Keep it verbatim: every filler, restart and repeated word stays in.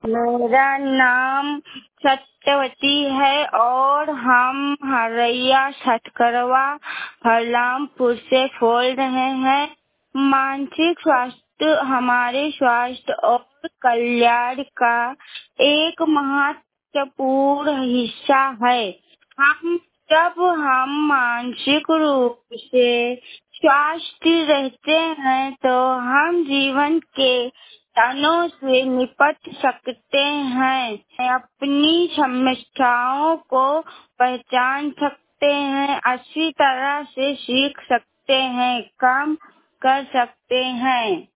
मेरा नाम सत्यवती है और हम हरैया छठकरवा हरलामपुर से बोल रहे हैं। मानसिक स्वास्थ्य हमारे स्वास्थ्य और कल्याण का एक महत्वपूर्ण हिस्सा है। हम जब हम मानसिक रूप से स्वस्थ रहते हैं तो हम जीवन के तनाव से निपट सकते हैं, अपनी समस्याओं को पहचान सकते हैं, अच्छी तरह से सीख सकते हैं, काम कर सकते हैं।